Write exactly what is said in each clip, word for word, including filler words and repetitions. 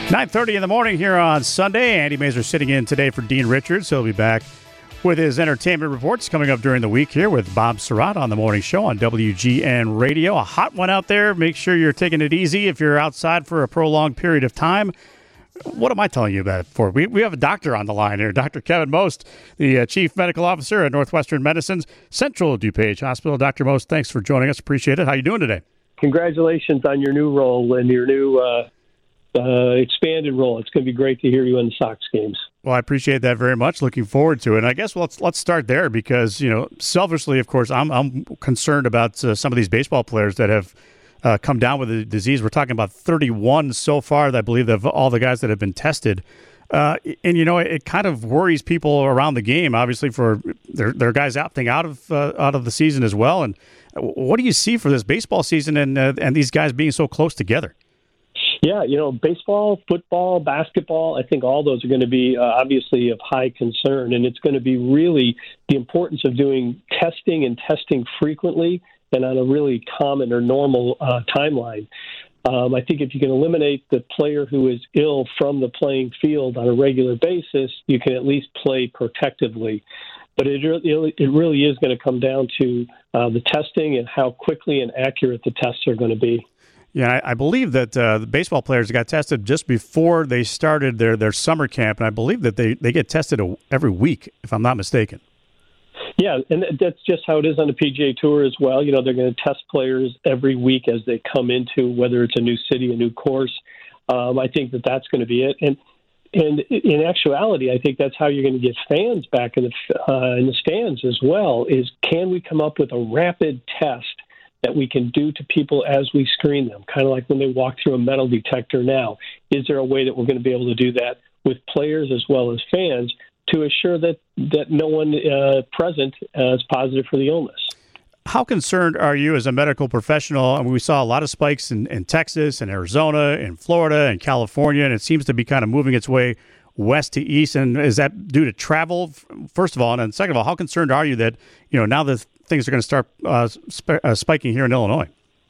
nine thirty in the morning here on Sunday. Andy Mazur sitting in today for Dean Richards. He'll be back with his entertainment reports coming up during the week here with Bob Surratt on the morning show on W G N Radio. A hot one out there. Make sure you're taking it easy if you're outside for a prolonged period of time. What am I telling you about it for? We we have a doctor on the line here, Doctor Kevin Most, the uh, Chief Medical Officer at Northwestern Medicine's Central DuPage Hospital. Doctor Most, thanks for joining us. Appreciate it. How you doing today? Congratulations on your new role and your new uh, uh, expanded role. It's going to be great to hear you in the Sox games. Well, I appreciate that very much. Looking forward to it. And I guess let's let's start there because, you know, selfishly, of course, I'm I'm concerned about uh, some of these baseball players that have uh, come down with the disease. We're talking about thirty-one so far, I believe, of all the guys that have been tested. Uh, and, you know, it, it kind of worries people around the game, obviously, for their, their guys opting out of uh, out of the season as well. And what do you see for this baseball season and uh, and these guys being so close together? Yeah, you know, baseball, football, basketball, I think all those are going to be uh, obviously of high concern. And it's going to be really the importance of doing testing and testing frequently and on a really common or normal uh, timeline. Um, I think if you can eliminate the player who is ill from the playing field on a regular basis, you can at least play protectively. But it really, it really is going to come down to uh, the testing and how quickly and accurate the tests are going to be. Yeah, I, I believe that uh, the baseball players got tested just before they started their, their summer camp, and I believe that they, they get tested a, every week, if I'm not mistaken. Yeah, and that's just how it is on the P G A Tour as well. You know, they're going to test players every week as they come into, whether it's a new city, a new course. Um, I think that that's going to be it. And and in actuality, I think that's how you're going to get fans back in the uh, in the stands as well, is can we come up with a rapid test that we can do to people as we screen them, kind of like when they walk through a metal detector now. Is there a way that we're going to be able to do that with players as well as fans to assure that, that no one uh, present uh, is positive for the illness? How concerned are you as a medical professional? I mean, we saw a lot of spikes in, in Texas and Arizona and Florida and California, and it seems to be kind of moving its way west to east. And is that due to travel, first of all? And then second of all, how concerned are you that, you know, now that things are going to start uh, sp- uh, spiking here in Illinois?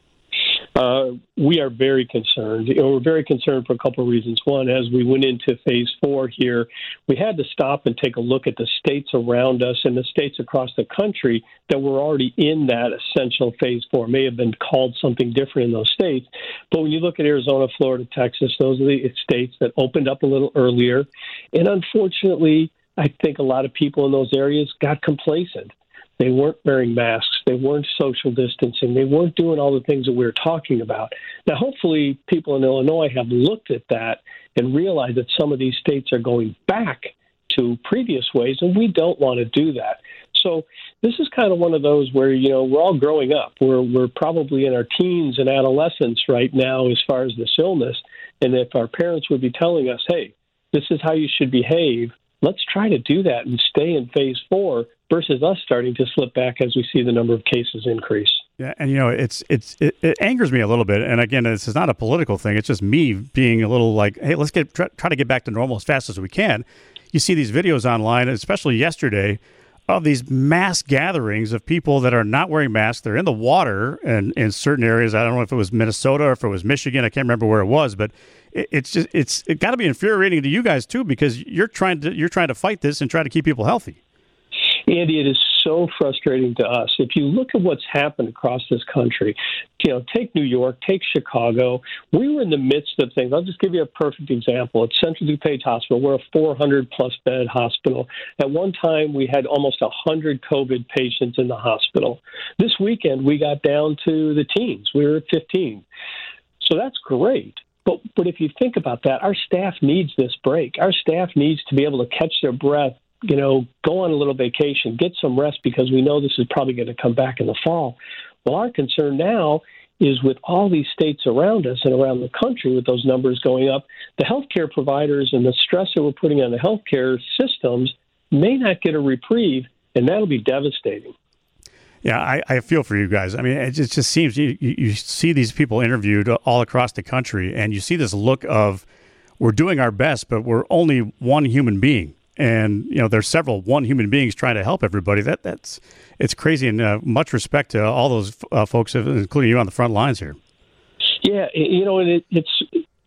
Uh, we are very concerned. You know, we're very concerned for a couple of reasons. One, as we went into phase four here, we had to stop and take a look at the states around us and the states across the country that were already in that essential phase four. It may have been called something different in those states. But when you look at Arizona, Florida, Texas, those are the states that opened up a little earlier. And unfortunately, I think a lot of people in those areas got complacent. They weren't wearing masks. They weren't social distancing. They weren't doing all the things that we were talking about. Now, hopefully, people in Illinois have looked at that and realized that some of these states are going back to previous ways, and we don't want to do that. So this is kind of one of those where, you know, we're all growing up. We're, we're probably in our teens and adolescence right now as far as this illness. And if our parents would be telling us, hey, this is how you should behave, let's try to do that and stay in phase four versus us starting to slip back as we see the number of cases increase. Yeah, and, you know, it's it's it, it angers me a little bit. And, again, this is not a political thing. It's just me being a little like, hey, let's get try, try to get back to normal as fast as we can. You see these videos online, especially yesterday, of these mass gatherings of people that are not wearing masks. They're in the water and in certain areas. I don't know if it was Minnesota or if it was Michigan. I can't remember where it was, but it, it's just it's it got to be infuriating to you guys too, because you're trying to you're trying to fight this and try to keep people healthy. Andy, it is so frustrating to us. If you look at what's happened across this country, you know, take New York, take Chicago. We were in the midst of things. I'll just give you a perfect example. At Central DuPage Hospital, we're a four hundred plus bed hospital. At one time, we had almost one hundred COVID patients in the hospital. This weekend, we got down to the teens. We were at fifteen. So that's great. But, but if you think about that, our staff needs this break. Our staff needs to be able to catch their breath, you know, go on a little vacation, get some rest, because we know this is probably going to come back in the fall. Well, our concern now is with all these states around us and around the country with those numbers going up, the healthcare providers and the stress that we're putting on the healthcare systems may not get a reprieve, and that'll be devastating. Yeah, I, I feel for you guys. I mean, it just, just seems you, you see these people interviewed all across the country, and you see this look of we're doing our best, but we're only one human being. And, you know, there's several one human beings trying to help everybody. That That's it's crazy, and uh, much respect to all those uh, folks, including you on the front lines here. Yeah, you know, and it, it's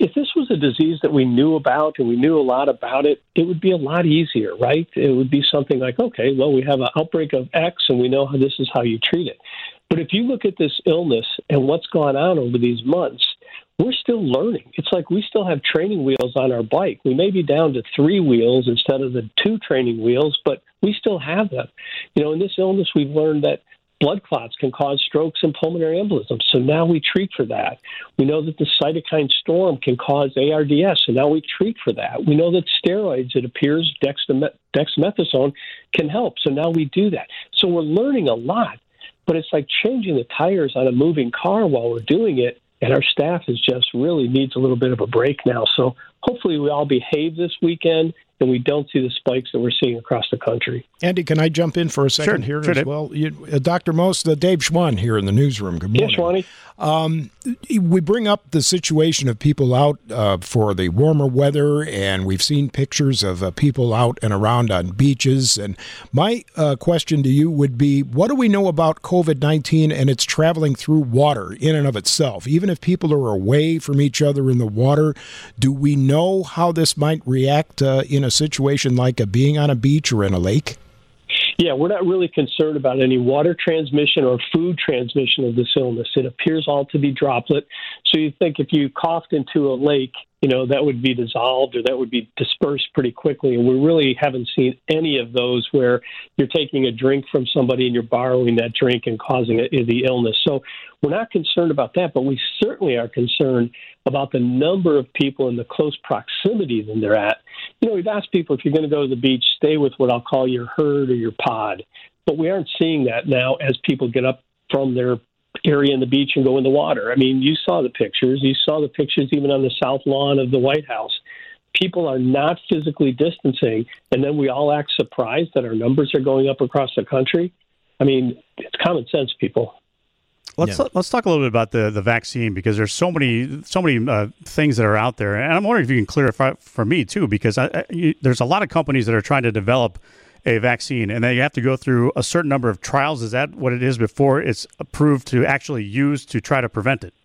if this was a disease that we knew about and we knew a lot about it, it would be a lot easier, right? It would be something like, okay, well, we have an outbreak of X and we know how this is how you treat it. But if you look at this illness and what's gone on over these months, we're still learning. It's like we still have training wheels on our bike. We may be down to three wheels instead of the two training wheels, but we still have them. You know, in this illness, we've learned that blood clots can cause strokes and pulmonary embolism. So now we treat for that. We know that the cytokine storm can cause A R D S, so now we treat for that. We know that steroids, it appears, dexam- dexamethasone can help, so now we do that. So we're learning a lot, but it's like changing the tires on a moving car while we're doing it, and our staff is just really needs a little bit of a break now. So hopefully we all behave this weekend and we don't see the spikes that we're seeing across the country. Andy, can I jump in for a second sure, here sure as did. well? You, uh, Doctor Most, uh, Dave Schwann here in the newsroom. Good morning. Yes, Schwanny. Um, we bring up the situation of people out uh, for the warmer weather, and we've seen pictures of uh, people out and around on beaches. And my uh, question to you would be, what do we know about COVID nineteen and its traveling through water in and of itself? Even if people are away from each other in the water, do we know how this might react uh, in a situation like a being on a beach or in a lake? Yeah, we're not really concerned about any water transmission or food transmission of this illness. It appears all to be droplet. So you think if you coughed into a lake, you know, that would be dissolved or that would be dispersed pretty quickly. And we really haven't seen any of those where you're taking a drink from somebody and you're borrowing that drink and causing it, the illness. So we're not concerned about that, but we certainly are concerned about the number of people in the close proximity that they're at. You know, we've asked people, if you're going to go to the beach, stay with what I'll call your herd or your pod. But we aren't seeing that now as people get up from their area in the beach and go in the water. I mean, you saw the pictures. You saw the pictures even on the south lawn of the White House. People are not physically distancing, and then we all act surprised that our numbers are going up across the country. I mean, it's common sense, people. Let's Yeah. let's talk a little bit about the, the vaccine, because there's so many so many uh, things that are out there, and I'm wondering if you can clarify for me too, because I, I, you, there's a lot of companies that are trying to develop a vaccine, and they have to go through a certain number of trials. Is that what it is before it's approved to actually use to try to prevent it?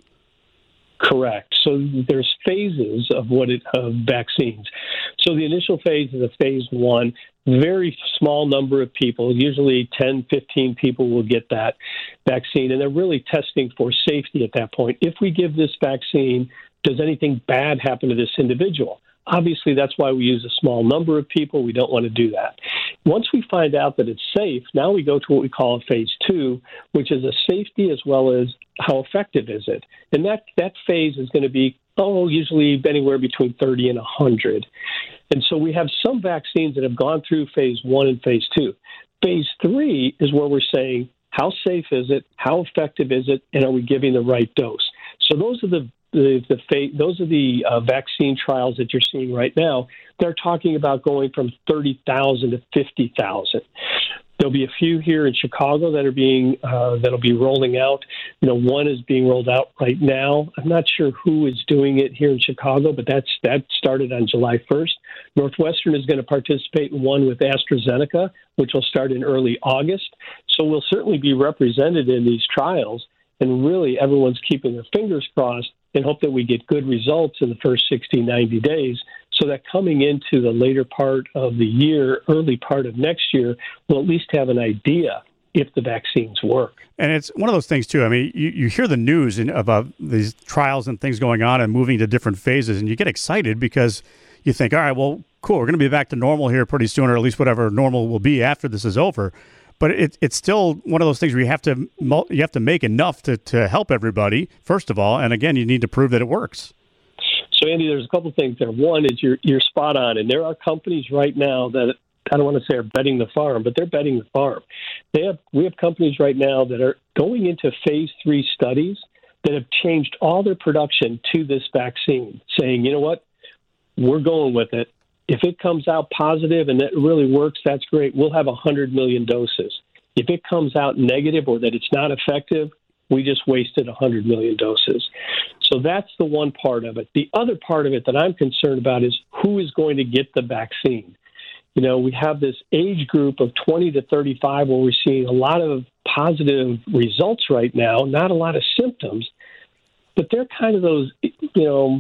Correct. So there's phases of what it, of vaccines. So the initial phase is a phase one. Very small number of people, usually ten, fifteen people will get that vaccine, and they're really testing for safety at that point. If we give this vaccine, does anything bad happen to this individual? Obviously, that's why we use a small number of people. We don't want to do that. Once we find out that it's safe, now we go to what we call a phase two, which is a safety as well as how effective is it. And that, that phase is going to be, oh, usually anywhere between thirty and one hundred. And so we have some vaccines that have gone through phase one and phase two. Phase three is where we're saying, how safe is it? How effective is it? And are we giving the right dose? So those are the The, the fa- those are the uh, vaccine trials that you're seeing right now. They're talking about going from thirty thousand to fifty thousand. There'll be a few here in Chicago that are being uh, that'll be rolling out. You know, one is being rolled out right now. I'm not sure who is doing it here in Chicago, but that's that started on July first. Northwestern is going to participate in one with AstraZeneca, which will start in early August. So we'll certainly be represented in these trials, and really everyone's keeping their fingers crossed and hope that we get good results in the first sixty, ninety days, so that coming into the later part of the year, early part of next year, we'll at least have an idea if the vaccines work. And it's one of those things, too. I mean, you, you hear the news in, about these trials and things going on and moving to different phases, and you get excited because you think, all right, well, cool, we're going to be back to normal here pretty soon, or at least whatever normal will be after this is over. But it, it's still one of those things where you have to you have to make enough to, to help everybody, first of all. And again, you need to prove that it works. So, Andy, there's a couple things there. One is you're, you're spot on. And there are companies right now that, I don't want to say are betting the farm, but they're betting the farm. They have We have companies right now that are going into phase three studies that have changed all their production to this vaccine, saying, you know what, we're going with it. If it comes out positive and it really works, that's great. We'll have one hundred million doses. If it comes out negative or that it's not effective, we just wasted one hundred million doses. So that's the one part of it. The other part of it that I'm concerned about is who is going to get the vaccine. You know, we have this age group of twenty to thirty-five where we're seeing a lot of positive results right now, not a lot of symptoms, but they're kind of those, you know,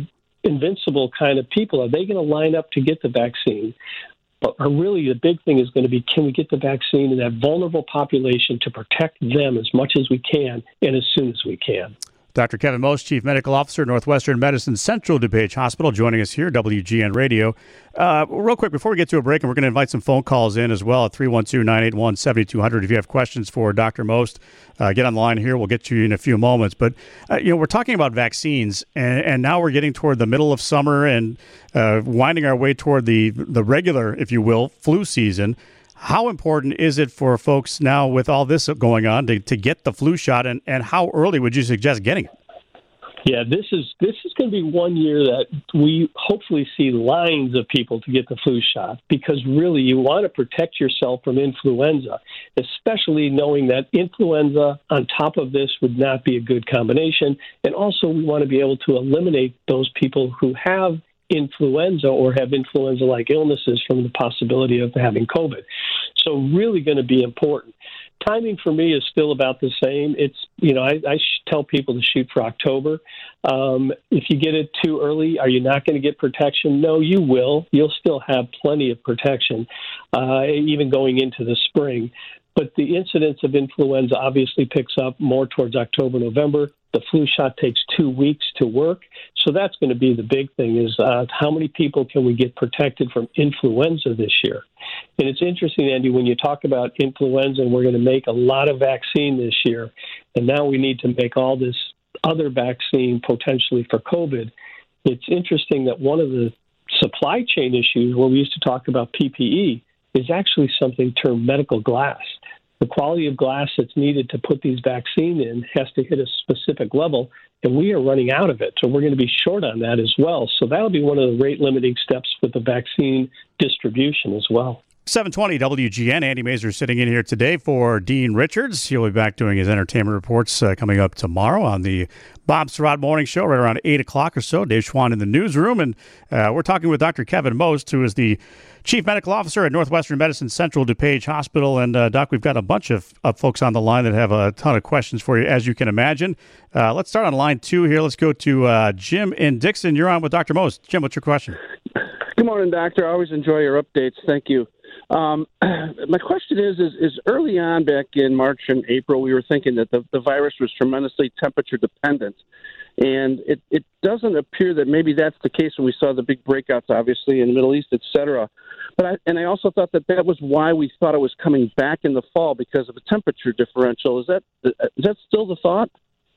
invincible kind of people, are they going to line up to get the vaccine? But really, the big thing is going to be, can we get the vaccine in that vulnerable population to protect them as much as we can and as soon as we can? Doctor Kevin Most, Chief Medical Officer, Northwestern Medicine Central DuPage Hospital, joining us here, W G N Radio. Uh, real quick, before we get to a break, and we're going to invite some phone calls in as well at three one two, nine eight one, seven two zero zero. If you have questions for Doctor Most, uh, get on the line here. We'll get to you in a few moments. But, uh, you know, we're talking about vaccines, and, and now we're getting toward the middle of summer and uh, winding our way toward the, the regular, if you will, flu season. How important is it for folks now with all this going on to, to get the flu shot, and, and how early would you suggest getting it? Yeah, this is this is going to be one year that we hopefully see lines of people to get the flu shot, because really you want to protect yourself from influenza, especially knowing that influenza on top of this would not be a good combination. And also we want to be able to eliminate those people who have influenza or have influenza-like illnesses from the possibility of having COVID. So really going to be important. Timing for me is still about the same. It's, you know, I, I tell people to shoot for October. Um, if you get it too early, are you not going to get protection? No, you will. You'll still have plenty of protection, uh, even going into the spring. But the incidence of influenza obviously picks up more towards October, November. The flu shot takes two weeks to work. So that's going to be the big thing, is uh, how many people can we get protected from influenza this year? And it's interesting, Andy, when you talk about influenza, and we're going to make a lot of vaccine this year, and now we need to make all this other vaccine potentially for COVID. It's interesting that one of the supply chain issues where we used to talk about P P E is actually something termed medical glass. The quality of glass that's needed to put these vaccines in has to hit a specific level, and we are running out of it. So we're going to be short on that as well. So that'll be one of the rate-limiting steps with the vaccine distribution as well. seven twenty W G N. Andy Masur sitting in here today for Dean Richards. He'll be back doing his entertainment reports uh, coming up tomorrow on the Bob Surratt Morning Show right around eight o'clock or so. Dave Schwann in the newsroom. And uh, we're talking with Doctor Kevin Most, who is the Chief Medical Officer at Northwestern Medicine Central DuPage Hospital. And, uh, Doc, we've got a bunch of, of folks on the line that have a ton of questions for you, as you can imagine. Uh, let's start on line two here. Let's go to uh, Jim in Dixon. You're on with Doctor Most. Jim, what's your question? Good morning, Doctor. I always enjoy your updates. Thank you. Um, my question is, is, is early on back in March and April, we were thinking that the, the virus was tremendously temperature dependent. And it, it doesn't appear that maybe that's the case when we saw the big breakouts, obviously, in the Middle East, et cetera. But I, and I also thought that that was why we thought it was coming back in the fall, because of a temperature differential. Is that is that still the thought?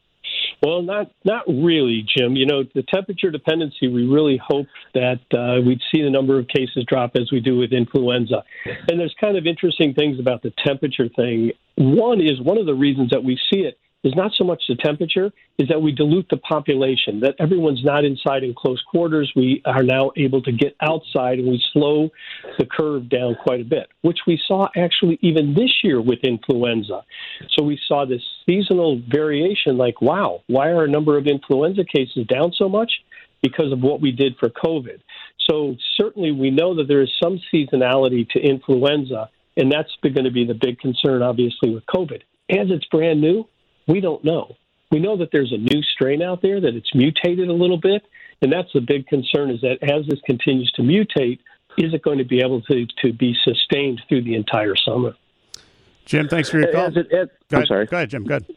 Well, not not really, Jim. You know, the temperature dependency, we really hoped that uh, we'd see the number of cases drop as we do with influenza. And there's kind of interesting things about the temperature thing. One is one of the reasons that we see it is not so much the temperature, is that we dilute the population, that everyone's not inside in close quarters. We are now able to get outside, and we slow the curve down quite a bit, which we saw actually even this year with influenza. So we saw this seasonal variation, like, wow, why are a number of influenza cases down so much? Because of what we did for COVID. So certainly we know that there is some seasonality to influenza, and that's going to be the big concern, obviously, with COVID. As it's brand new, we don't know. We know that there's a new strain out there, that it's mutated a little bit, and that's the big concern, is that as this continues to mutate, is it going to be able to, to be sustained through the entire summer? Jim, thanks for your call. As it, as, go I'm ahead. sorry. Go ahead, Jim. Go ahead.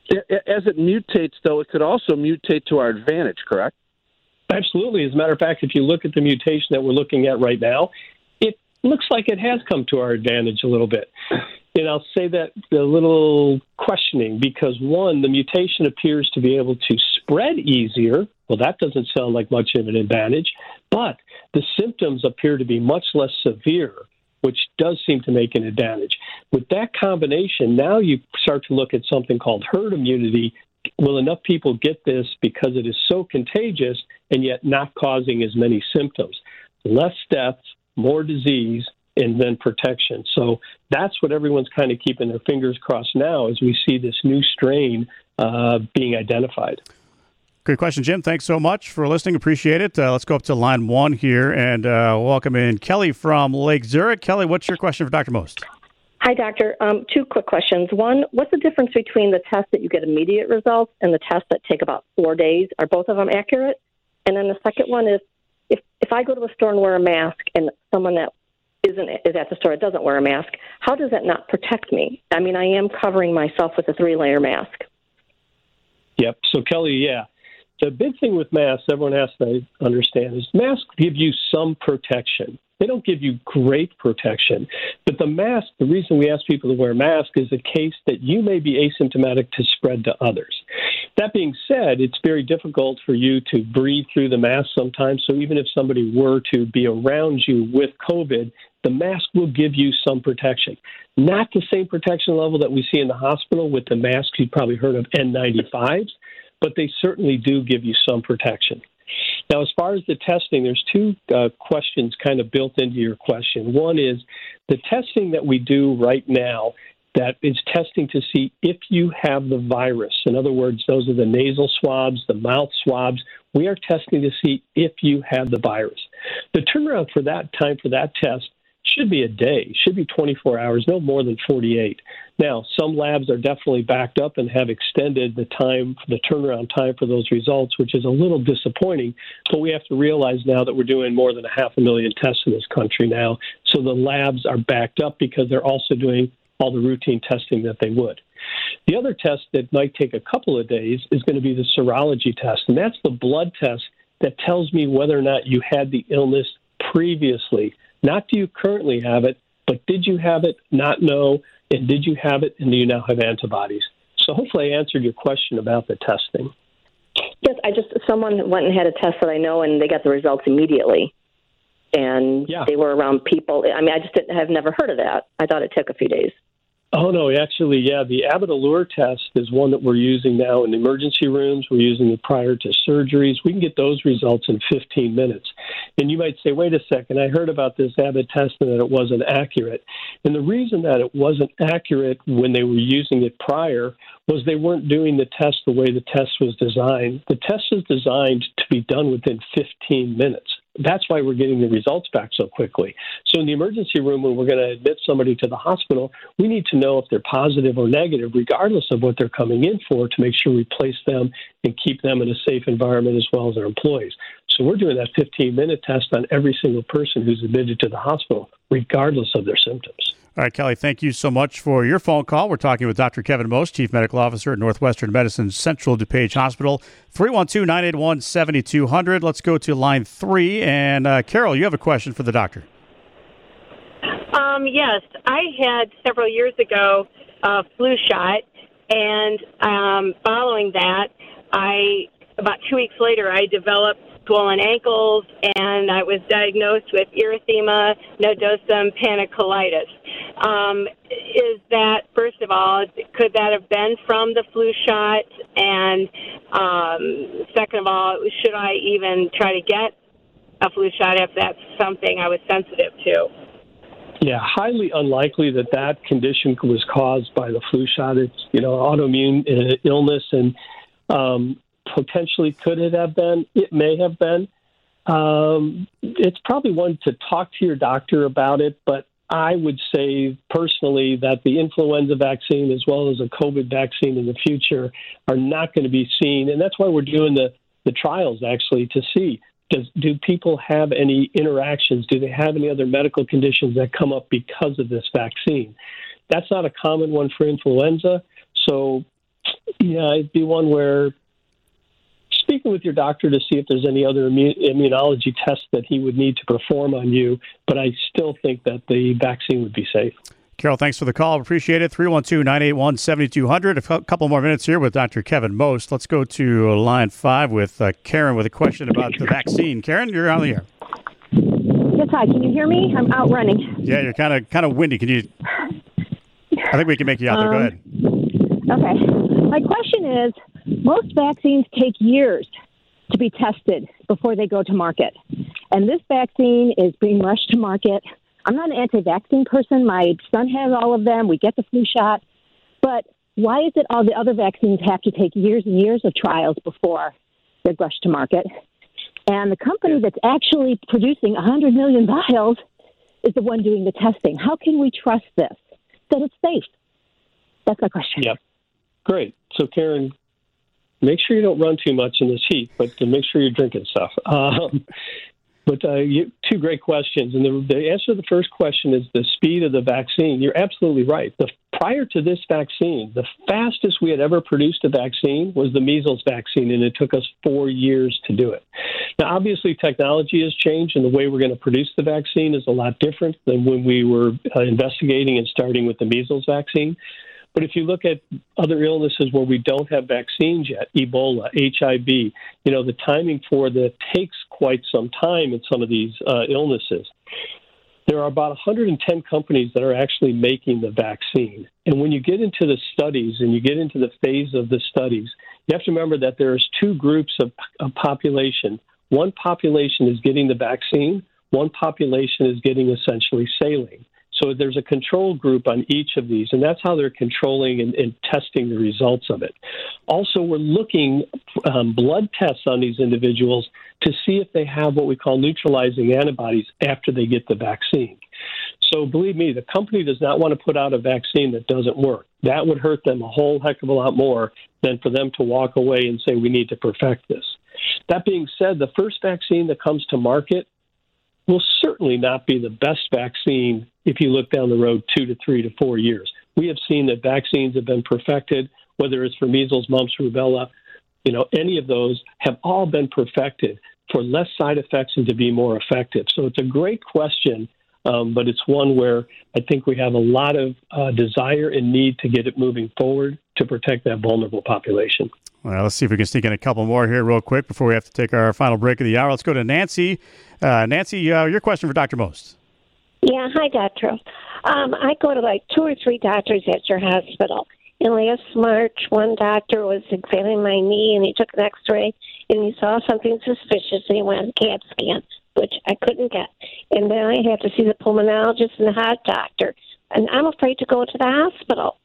As it mutates, though, it could also mutate to our advantage, correct? Absolutely. As a matter of fact, if you look at the mutation that we're looking at right now, it looks like it has come to our advantage a little bit. And I'll say that a little questioning, because, one, the mutation appears to be able to spread easier. Well, that doesn't sound like much of an advantage. But the symptoms appear to be much less severe, which does seem to make an advantage. With that combination, now you start to look at something called herd immunity. Will enough people get this because it is so contagious and yet not causing as many symptoms? Less deaths, more disease, and then protection. So that's what everyone's kind of keeping their fingers crossed now as we see this new strain uh, being identified. Great question, Jim. Thanks so much for listening. Appreciate it. Uh, let's go up to line one here and uh, welcome in Kelly from Lake Zurich. Kelly, what's your question for Doctor Most? Hi, Doctor. Um, two quick questions. One, what's the difference between the tests that you get immediate results and the tests that take about four days? Are both of them accurate? And then the second one is, if, if I go to the store and wear a mask and someone that isn't is at the store that doesn't wear a mask, how does that not protect me? I mean, I am covering myself with a three-layer mask. Yep. So, Kelly, yeah. The big thing with masks, everyone has to understand, is masks give you some protection. They don't give you great protection. But the mask, the reason we ask people to wear masks is a case that you may be asymptomatic to spread to others. That being said, it's very difficult for you to breathe through the mask sometimes. So even if somebody were to be around you with COVID, the mask will give you some protection. Not the same protection level that we see in the hospital with the masks you've probably heard of, N ninety-fives, but they certainly do give you some protection. Now, as far as the testing, there's two uh, questions kind of built into your question. One is the testing that we do right now that is testing to see if you have the virus. In other words, those are the nasal swabs, the mouth swabs. We are testing to see if you have the virus. The turnaround for that time for that test should be a day, should be twenty-four hours, no more than forty-eight. Now, some labs are definitely backed up and have extended the time, the turnaround time for those results, which is a little disappointing. But we have to realize now that we're doing more than a half a million tests in this country now. So the labs are backed up because they're also doing all the routine testing that they would. The other test that might take a couple of days is going to be the serology test. And that's the blood test that tells me whether or not you had the illness previously. Not do you currently have it, but did you have it, not know, and did you have it, and do you now have antibodies? So hopefully I answered your question about the testing. Yes, I just, someone went and had a test that I know, and they got the results immediately. And yeah. They were around people. I mean, I just didn't, have never heard of that. I thought it took a few days. Oh, no, actually, yeah, the Abbott Allure test is one that we're using now in emergency rooms. We're using it prior to surgeries. We can get those results in fifteen minutes. And you might say, wait a second, I heard about this Abbott test and that it wasn't accurate. And the reason that it wasn't accurate when they were using it prior was they weren't doing the test the way the test was designed. The test is designed to be done within fifteen minutes. That's why we're getting the results back so quickly. So in the emergency room, when we're going to admit somebody to the hospital, we need to know if they're positive or negative, regardless of what they're coming in for, to make sure we place them and keep them in a safe environment as well as their employees. So we're doing that fifteen-minute test on every single person who's admitted to the hospital, regardless of their symptoms. All right, Kelly, thank you so much for your phone call. We're talking with Doctor Kevin Most, Chief Medical Officer at Northwestern Medicine Central DuPage Hospital. three one two, nine eight one, seven two zero zero. Let's go to line three. And uh, Carol, you have a question for the doctor. Um, yes, I had several years ago a flu shot, and um, following that, I about two weeks later, I developed swollen ankles, and I was diagnosed with erythema nodosum panniculitis. Um, is that, first of all, could that have been from the flu shot? And um, second of all, should I even try to get a flu shot if that's something I was sensitive to? Yeah, highly unlikely that that condition was caused by the flu shot. It's, you know, autoimmune uh, illness, and um, potentially could it have been? It may have been. Um, it's probably one to talk to your doctor about it, but I would say personally that the influenza vaccine as well as a COVID vaccine in the future are not going to be seen. And that's why we're doing the, the trials, actually, to see, does, do people have any interactions? Do they have any other medical conditions that come up because of this vaccine? That's not a common one for influenza. So, yeah, it'd be one where speaking with your doctor to see if there's any other immu- immunology tests that he would need to perform on you, but I still think that the vaccine would be safe. Carol, thanks for the call. Appreciate it. three one two, nine eight one, seven two zero zero. A f- couple more minutes here with Doctor Kevin Most. Let's go to line five with uh, Karen with a question about the vaccine. Karen, you're on the air. Yes, hi. Can you hear me? I'm out running. Yeah, you're kind of kind of windy. Can you? I think we can make you out there. Um, Go ahead. Okay. My question is, most vaccines take years to be tested before they go to market. And this vaccine is being rushed to market. I'm not an anti-vaccine person. My son has all of them. We get the flu shot. But why is it all the other vaccines have to take years and years of trials before they're rushed to market? And the company that's actually producing one hundred million vials is the one doing the testing. How can we trust this, that it's safe? That's my question. Yep. Great. So, Karen, make sure you don't run too much in this heat, but to make sure you're drinking stuff. Um, But uh, you, two great questions. And the, the answer to the first question is the speed of the vaccine. You're absolutely right. The, prior to this vaccine, the fastest we had ever produced a vaccine was the measles vaccine, and it took us four years to do it. Now, obviously, technology has changed, and the way we're going to produce the vaccine is a lot different than when we were uh, investigating and starting with the measles vaccine. But if you look at other illnesses where we don't have vaccines yet, Ebola, H I V, you know, the timing for that takes quite some time in some of these uh, illnesses. There are about one hundred ten companies that are actually making the vaccine. And when you get into the studies and you get into the phase of the studies, you have to remember that there's two groups of, of population. One population is getting the vaccine. One population is getting essentially saline. So there's a control group on each of these, and that's how they're controlling and, and testing the results of it. Also, we're looking um, blood tests on these individuals to see if they have what we call neutralizing antibodies after they get the vaccine. So believe me, the company does not want to put out a vaccine that doesn't work. That would hurt them a whole heck of a lot more than for them to walk away and say, we need to perfect this. That being said, the first vaccine that comes to market will certainly not be the best vaccine if you look down the road two to three to four years. We have seen that vaccines have been perfected, whether it's for measles, mumps, rubella, you know, any of those have all been perfected for less side effects and to be more effective. So it's a great question, um, but it's one where I think we have a lot of uh, desire and need to get it moving forward to protect that vulnerable population. Well, let's see if we can sneak in a couple more here real quick before we have to take our final break of the hour. Let's go to Nancy. Uh, Nancy, uh, your question for Doctor Most. Yeah, hi, Doctor. Um, I go to like two or three doctors at your hospital. And last March, one doctor was examining my knee, and he took an X-ray, and he saw something suspicious, and he went C A T scan, which I couldn't get. And then I had to see the pulmonologist and the heart doctor. And I'm afraid to go to the hospital.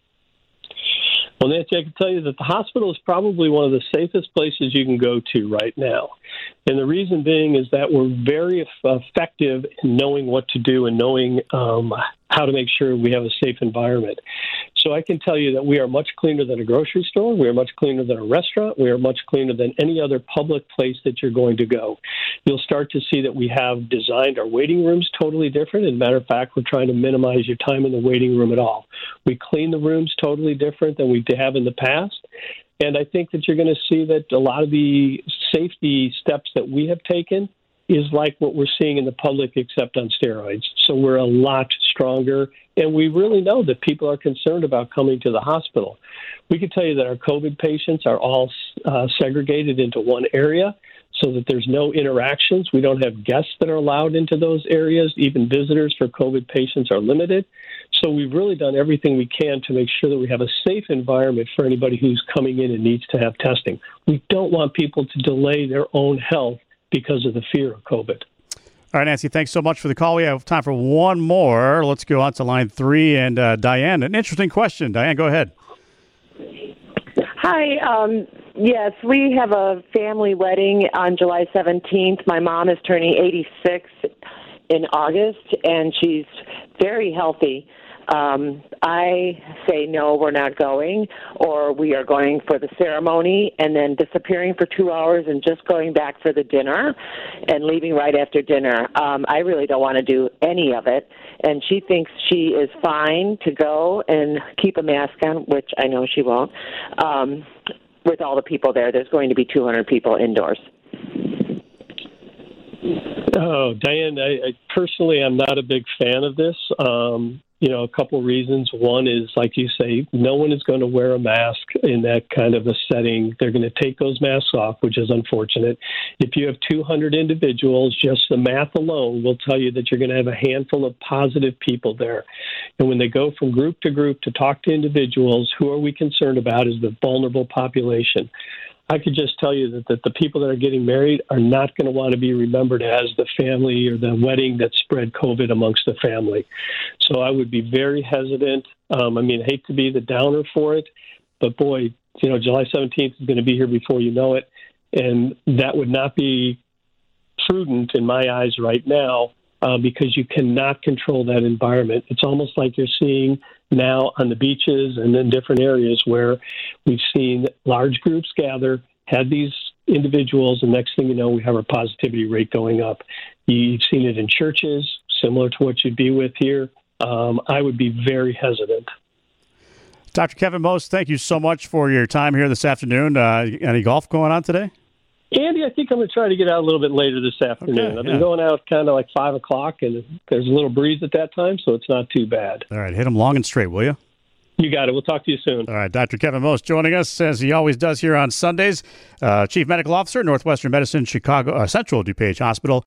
Well, Nancy, I can tell you that the hospital is probably one of the safest places you can go to right now. And the reason being is that we're very effective in knowing what to do and knowing um, how to make sure we have a safe environment. So I can tell you that we are much cleaner than a grocery store. We are much cleaner than a restaurant. We are much cleaner than any other public place that you're going to go. You'll start to see that we have designed our waiting rooms totally different. As a matter of fact, we're trying to minimize your time in the waiting room at all. We clean the rooms totally different than we have in the past. And I think that you're going to see that a lot of the safety steps that we have taken is like what we're seeing in the public, except on steroids. So we're a lot stronger, and we really know that people are concerned about coming to the hospital. We can tell you that our COVID patients are all uh, segregated into one area so that there's no interactions. We don't have guests that are allowed into those areas. Even visitors for COVID patients are limited. So we've really done everything we can to make sure that we have a safe environment for anybody who's coming in and needs to have testing. We don't want people to delay their own health because of the fear of COVID. All right, Nancy, thanks so much for the call. We have time for one more. Let's go on to line three. And uh, Diane, an interesting question. Diane, go ahead. Hi. Um, yes, we have a family wedding on July seventeenth. My mom is turning eighty-six in August, and she's very healthy. Um, I say, no, we're not going, or we are going for the ceremony and then disappearing for two hours and just going back for the dinner and leaving right after dinner. Um, I really don't want to do any of it, and she thinks she is fine to go and keep a mask on, which I know she won't, um, with all the people there. There's going to be two hundred people indoors. Oh, Diane, I, I personally, I'm not a big fan of this. Um, you know, a couple of reasons. One is, like you say, no one is going to wear a mask in that kind of a setting. They're going to take those masks off, which is unfortunate. If you have two hundred individuals, just the math alone will tell you that you're going to have a handful of positive people there. And when they go from group to group to talk to individuals, who are we concerned about is the vulnerable population. I could just tell you that, that the people that are getting married are not going to want to be remembered as the family or the wedding that spread COVID amongst the family. So I would be very hesitant. Um, I mean, I hate to be the downer for it, but boy, you know, July seventeenth is going to be here before you know it. And that would not be prudent in my eyes right now uh, because you cannot control that environment. It's almost like you're seeing now on the beaches and in different areas where we've seen large groups gather, had these individuals, and next thing you know, we have our positivity rate going up. You've seen it in churches, similar to what you'd be with here. Um, I would be very hesitant. Doctor Kevin Most, thank you so much for your time here this afternoon. Uh, any golf going on today? Andy, I think I'm going to try to get out a little bit later this afternoon. Okay, I've yeah. been going out kind of like five o'clock, and there's a little breeze at that time, so it's not too bad. All right, hit them long and straight, will you? You got it. We'll talk to you soon. All right, Doctor Kevin Most joining us, as he always does here on Sundays. Uh, Chief Medical Officer, Northwestern Medicine, Chicago uh, Central DuPage Hospital.